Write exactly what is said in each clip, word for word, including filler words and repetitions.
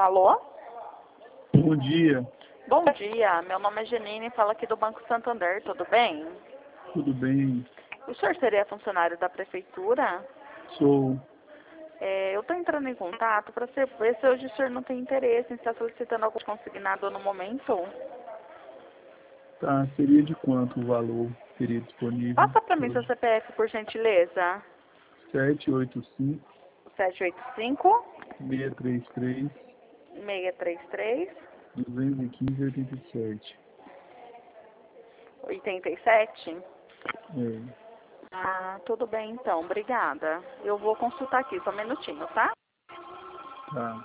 Alô? Bom dia, Bom dia, meu nome é Janine, falo aqui do Banco Santander, tudo bem? tudo bem? O senhor seria funcionário da prefeitura? Sou. É, eu estou entrando em contato para ver se hoje o senhor não tem interesse em estar solicitando algum consignado no momento. Tá, seria de quanto o valor teria disponível Passa para mim seu hoje? C P F, por gentileza. sete oito cinco, sete oito cinco, seis três três, seis três três, dois um cinco, oito sete. oito sete. É, Ah, tudo bem então, obrigada. Eu vou consultar aqui, só um minutinho, tá? tá.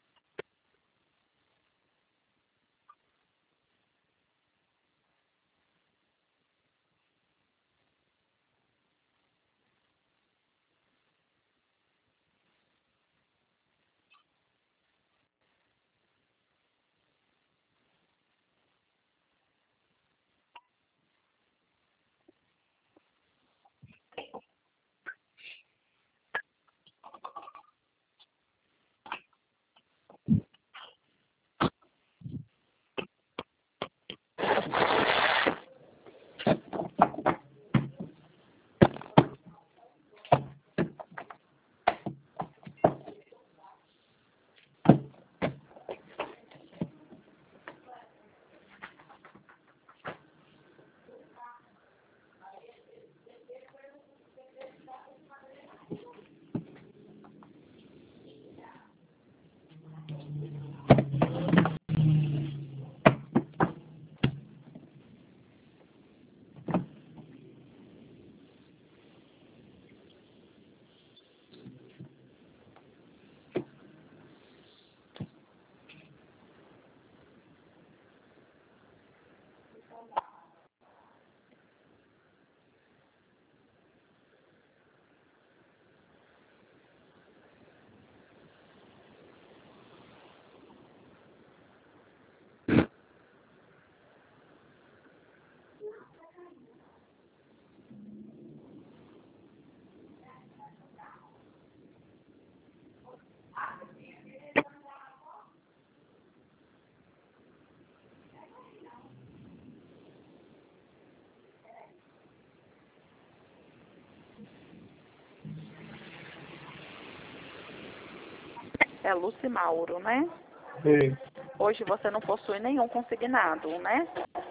É Luci Mauro, né? É, Hoje você não possui nenhum consignado, né?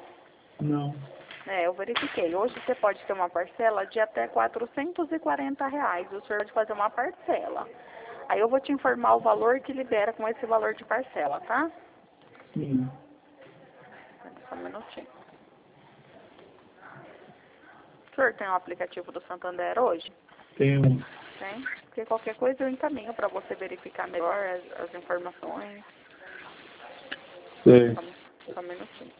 não. É, eu verifiquei. Hoje você pode ter uma parcela de até quatrocentos e quarenta reais. O senhor pode fazer uma parcela. Aí eu vou te informar o valor que libera com esse valor de parcela, tá? Sim. Só um minutinho. O senhor tem o aplicativo do Santander hoje? Tem um. Tem? Porque qualquer coisa eu encaminho para você verificar melhor as, as informações. Só, Certo. só um minutinho.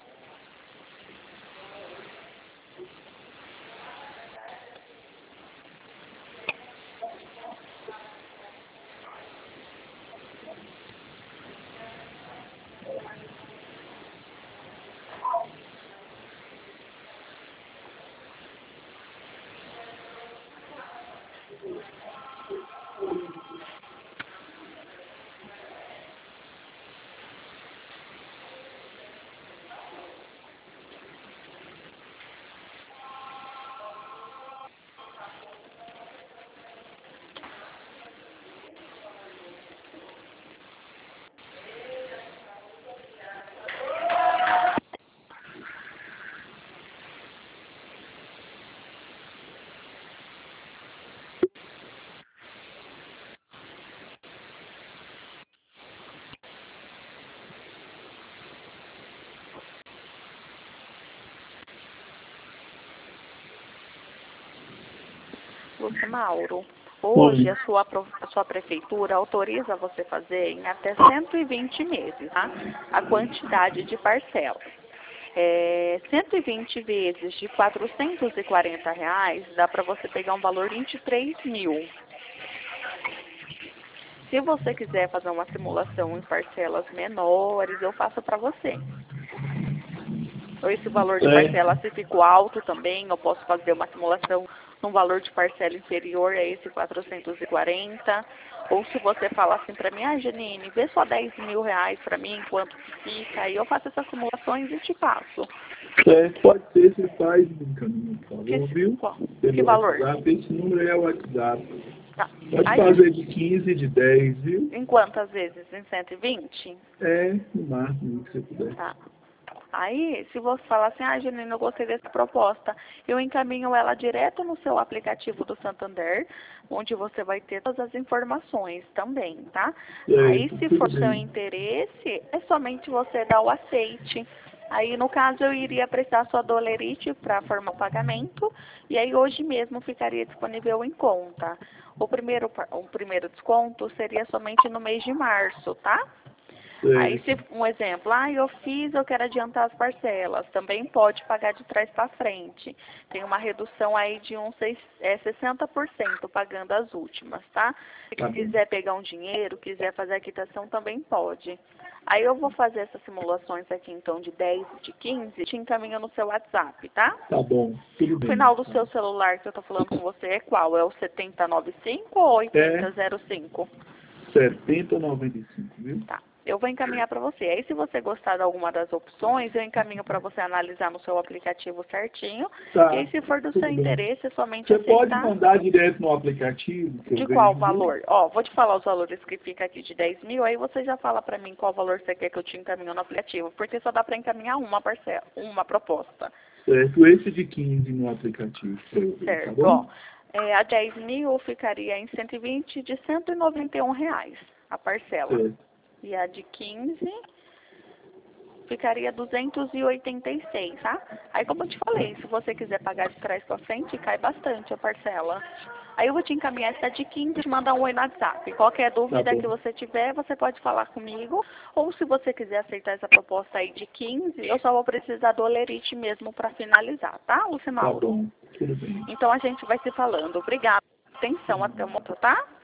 Lúcia Mauro, Oi. hoje a sua, pro- a sua prefeitura autoriza você fazer em até cento e vinte meses, tá? A quantidade de parcelas. É, cento e vinte vezes de quatrocentos e quarenta reais dá para você pegar um valor de vinte e três mil. Se você quiser fazer uma simulação em parcelas menores, eu faço para você. Ou esse valor de parcela, Certo. se ficou alto também, eu posso fazer uma simulação num valor de parcela inferior a esse quatrocentos e quarenta. Ou se você fala assim para mim, ah, Janine, vê só dez mil reais para mim, quanto que fica, aí eu faço essas simulações e te passo. Certo, pode ser, você faz um caminho, por favor, Que, viu? qual? Pelo Que valor? WhatsApp, esse número é o WhatsApp. Tá. Pode Aí, fazer de quinze, de dez, viu? em quantas vezes? Em cento e vinte? É, no máximo que você puder. Tá. Aí, se você falar assim, ah, Janine, eu gostei dessa proposta, eu encaminho ela direto no seu aplicativo do Santander, onde você vai ter todas as informações também, tá? É, Aí, se for tudo seu bem. interesse, é somente você dar o aceite. Aí, no caso, eu iria prestar sua dolerite para formar o pagamento, e aí hoje mesmo ficaria disponível em conta. O primeiro, pa- o primeiro desconto seria somente no mês de março, tá? Aí, se, Certo. um exemplo, ah, eu fiz, eu quero adiantar as parcelas, também pode pagar de trás para frente. Tem uma redução aí de uns seis, é, sessenta por cento pagando as últimas, tá? Se Tá bom. quiser pegar um dinheiro, quiser fazer a quitação, também pode. Aí eu vou fazer essas simulações aqui, então, de dez e de quinze, te encaminho no seu WhatsApp, tá? Tá bom, tudo O bem. final do seu celular que eu tô falando com você é qual? É o setenta e noventa e cinco ou oitenta zero cinco? setenta e noventa e cinco, viu? Tá. Eu vou encaminhar para você. Aí, se você gostar de alguma das opções, eu encaminho para você analisar no seu aplicativo certinho. Tá, E aí, se for do tudo seu bem. interesse, é somente Você pode aceitar. mandar direto no aplicativo que eu De vejo, qual viu? valor? Ó, vou te falar os valores que fica aqui de dez mil, aí você já fala para mim qual valor você quer que eu te encaminhe no aplicativo, porque só dá para encaminhar uma parcela, uma proposta. Certo, esse de quinze no aplicativo, pra eu ver, tá Certo, ó. bom? É, a dez mil ficaria em cento e vinte de cento e noventa e um reais a parcela. Certo. E a de quinze ficaria duzentos e oitenta e seis, tá? Aí, como eu te falei, se você quiser pagar de trás para frente, cai bastante a parcela. Aí eu vou te encaminhar essa de quinze e te mandar um oi no WhatsApp. Qualquer dúvida bom. que você tiver, você pode falar comigo. Ou se você quiser aceitar essa proposta aí de quinze, eu só vou precisar do olerite mesmo para finalizar, tá, Tá Lucimauro? bom, tudo bem. Então a gente vai se falando. Obrigada. Atenção, até o momento, tá?